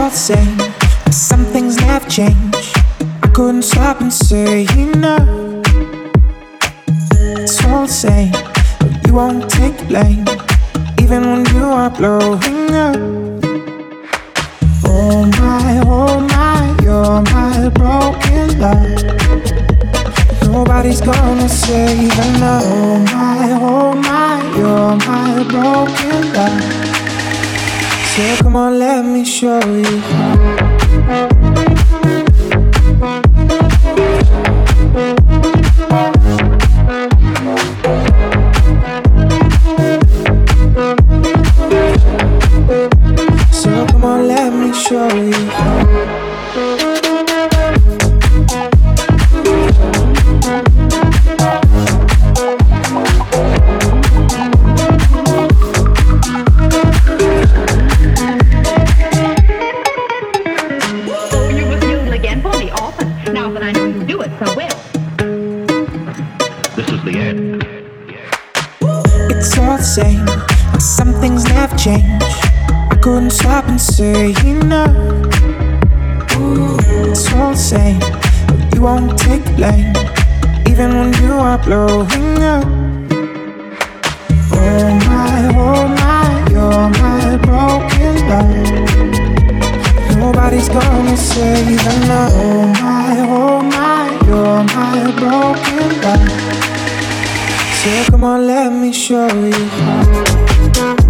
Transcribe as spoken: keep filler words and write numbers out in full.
the same. Some things never change. I couldn't stop and say no. It's all the same, but you won't take the blame, even when you are blowing up. Oh my, oh my, you're my broken love. Nobody's gonna save enough. Oh my, oh my, you're my broken love. So come on, let me show you. So come on, let me show you. Same. Some things never change. I couldn't stop and say no. It's all the same, but you won't take the blame, even when you are blowing up. Oh my, oh my, you're my broken love. Nobody's gonna save enough. Oh my, oh my, you're my broken love. So come on, let me show you.